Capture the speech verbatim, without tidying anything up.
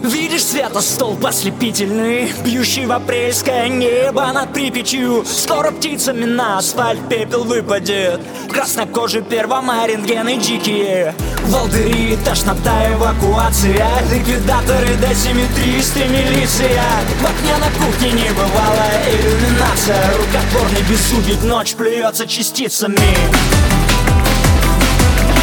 Видишь светостолб ослепительный, бьющий в апрельское небо над Припятью. Скоро птицами на асфальт пепел выпадет. Краснокожий первомай, рентгены дикие, волдыри, тошнота, эвакуация, ликвидаторы до семи триста милиция. В окне на кухне небывалая иллюминация, рукотворный беззубик, ночь плюется частицами.